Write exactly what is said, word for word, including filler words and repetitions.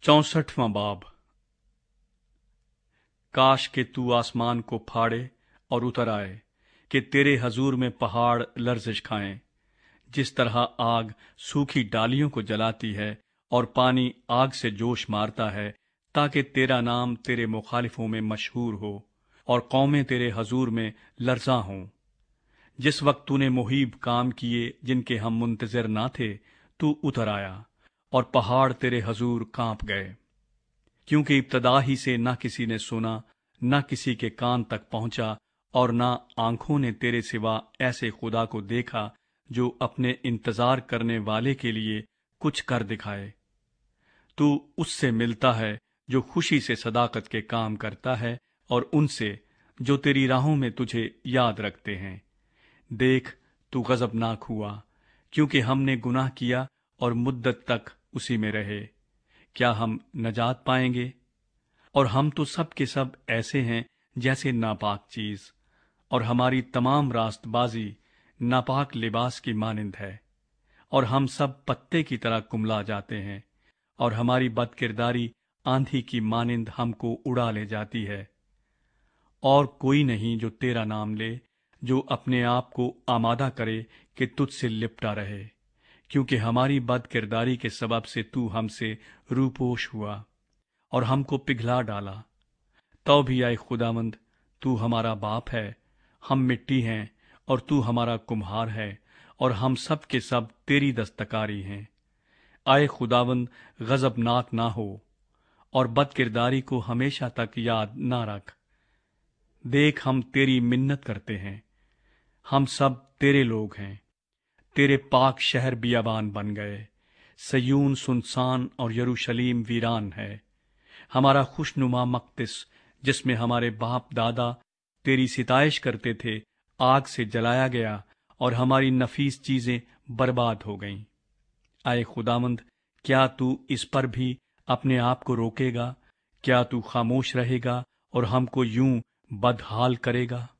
चौसठवां बाब। काश के तू आसमान को फाड़े और उतर आए कि तेरे हजूर में पहाड़ लर्जिश खाएं। जिस तरह आग सूखी डालियों को जलाती है और पानी आग से जोश मारता है, ताकि तेरा नाम तेरे मुखालिफों में मशहूर हो और कौमें तेरे हजूर में लर्जा हों। जिस वक्त तूने मुहीब काम किए जिनके हम मुंतजर ना थे, तू उतर आया और पहाड़ तेरे हजूर कांप गए। क्योंकि इब्तदा ही से न किसी ने सुना, न किसी के कान तक पहुंचा, और न आंखों ने तेरे सिवा ऐसे खुदा को देखा जो अपने इंतजार करने वाले के लिए कुछ कर दिखाए। तू उससे मिलता है जो खुशी से सदाकत के काम करता है, और उनसे जो तेरी राहों में तुझे याद रखते हैं। देख, तू गजबनाक हुआ क्योंकि हमने गुनाह किया और मुद्दत तक उसी में रहे। क्या हम नजात पाएंगे? और हम तो सब के सब ऐसे हैं जैसे नापाक चीज, और हमारी तमाम रास्तबाजी नापाक लिबास की मानिंद है। और हम सब पत्ते की तरह कुमला जाते हैं, और हमारी बदकिरदारी आंधी की मानिंद हमको उड़ा ले जाती है। और कोई नहीं जो तेरा नाम ले, जो अपने आप को आमादा करे कि तुझसे लिपटा रहे, क्योंकि हमारी बदकिरदारी के सबब से तू हमसे रूपोश हुआ और हमको पिघला डाला। तो भी आए खुदावंद, तू हमारा बाप है, हम मिट्टी हैं और तू हमारा कुम्हार है, और हम सब के सब तेरी दस्तकारी हैं। आए खुदावंद, गजबनाक ना हो और बदकिरदारी को हमेशा तक याद ना रख। देख, हम तेरी मिन्नत करते हैं, हम सब तेरे लोग हैं। तेरे पाक शहर बियाबान बन गए, सयून सुनसान और यरूशलीम वीरान है। हमारा खुशनुमा मक्तिस, जिसमें हमारे बाप दादा तेरी सिताइश करते थे, आग से जलाया गया और हमारी नफीस चीजें बर्बाद हो गईं। आए खुदावंद, क्या तू इस पर भी अपने आप को रोकेगा? क्या तू खामोश रहेगा और हमको यूं बदहाल करेगा?